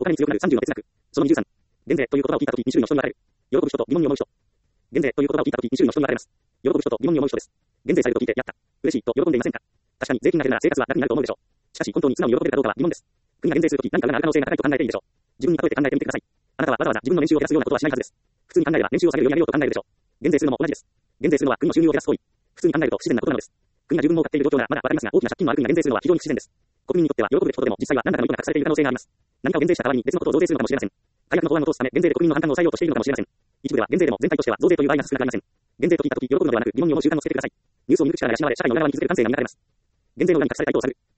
他に強くなる30の哲学。その23。減税という言葉を聞いたとき、2種類の人に分かれる。喜ぶ人と疑問に思う人。減税という言葉を聞いたとき、2種類の人に分かれます。喜ぶ人と疑問に思う人です。減税されると聞いて、やった。嬉しいと喜んでいませんか。確かに税金が減るなら生活は楽になると思うでしょう。しかし本当に素直に喜べるかどうかは疑問です。国が減税するとき何かがなる可能性が高いと考えていいでしょう。自分に例えて考えてみてください。あなたはわざわざ自分の年収を減らすようなことはしないはずです。普通に考えれば年収を下げるようにやめようと考えるでしょう。減税するのも同じです。減税するのは国の収入を減らす行為。普通に考えると不自然なことなのです。国が十分儲かっている状況ならまだわかりますが、大きな借金のある国が減税するのは非常に不自然です。国民にとっては喜ぶべきことでも実際は何らかの意図が隠されている可能性があります。何かを減税した代わりに別のことを増税するのかもしれません。改悪の法案を通すため減税で国民の反感を抑えようとしているのかもしれません。一部では減税でも全体としては増税という場合が少なくありません。減税と聞いたとき喜ぶのではなく疑問に思う習慣をつけてください。ニュースを見る力が養われ社会の裏側に気づける感性が磨かれます。減税の裏に隠された意図を探る。